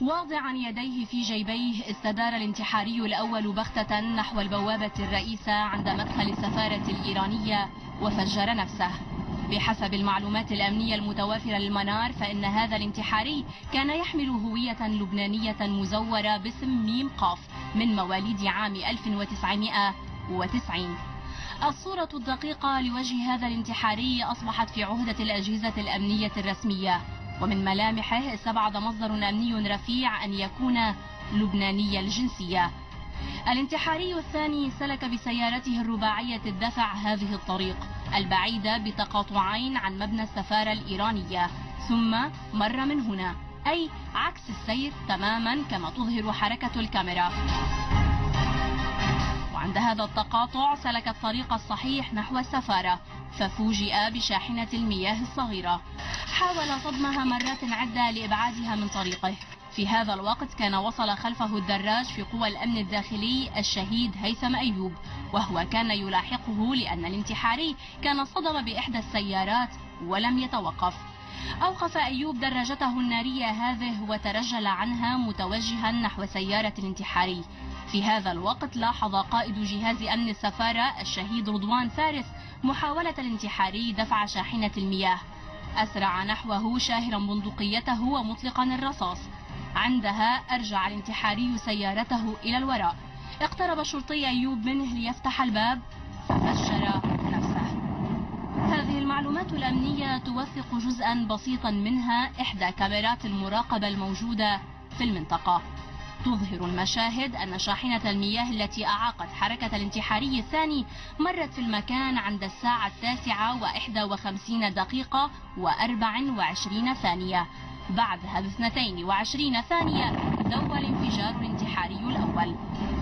واضعا يديه في جيبيه استدار الانتحاري الأول بغتة نحو البوابة الرئيسة عند مدخل السفارة الإيرانية وفجر نفسه. بحسب المعلومات الأمنية المتوافرة للمنار فإن هذا الانتحاري كان يحمل هوية لبنانية مزورة باسم ميم قاف من مواليد عام 1990. الصورة الدقيقة لوجه هذا الانتحاري أصبحت في عهدة الأجهزة الأمنية الرسمية، ومن ملامحه استبعد مصدر أمني رفيع أن يكون لبناني الجنسية. الانتحاري الثاني سلك بسيارته الرباعية الدفع هذه الطريق البعيدة بتقاطعين عن مبنى السفارة الإيرانية، ثم مر من هنا، أي عكس السير تماما كما تظهر حركة الكاميرا. وعند هذا التقاطع سلك الطريق الصحيح نحو السفارة، ففوجئ بشاحنة المياه الصغيرة. حاول صدمها مرات عدة لإبعادها من طريقه. في هذا الوقت كان وصل خلفه الدراج في قوى الأمن الداخلي الشهيد هيثم أيوب، وهو كان يلاحقه لأن الانتحاري كان صدم بإحدى السيارات ولم يتوقف. أوقف أيوب دراجته النارية هذه وترجل عنها متوجها نحو سيارة الانتحاري. في هذا الوقت لاحظ قائد جهاز أمن السفارة الشهيد رضوان فارس محاولة الانتحاري دفع شاحنة المياه. أسرع نحوه شاهرا بندقيته ومطلقا الرصاص. عندها أرجع الانتحاري سيارته إلى الوراء. اقترب شرطي أيوب منه ليفتح الباب ففجر نفسه. هذه المعلومات الأمنية توثق جزءا بسيطا منها إحدى كاميرات المراقبة الموجودة في المنطقة. تظهر المشاهد أن شاحنة المياه التي أعاقت حركة الانتحاري الثاني مرت في المكان عند الساعة 9:51 و24 ثانية. بعدها ب22 ثانية ذوب الانفجار الانتحاري الأول.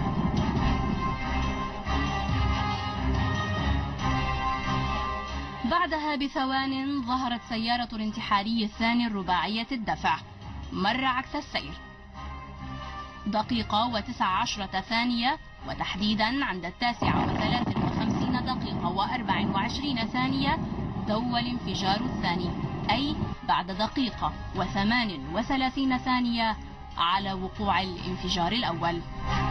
بعدها بثوان ظهرت سيارة الانتحاري الثاني الرباعية الدفع، مر عكس السير. 1:19 ثانية، وتحديدا عند 9:53 و24 ثانية ذوب الانفجار الثاني، أي بعد 1:38 ثانية على وقوع الانفجار الأول.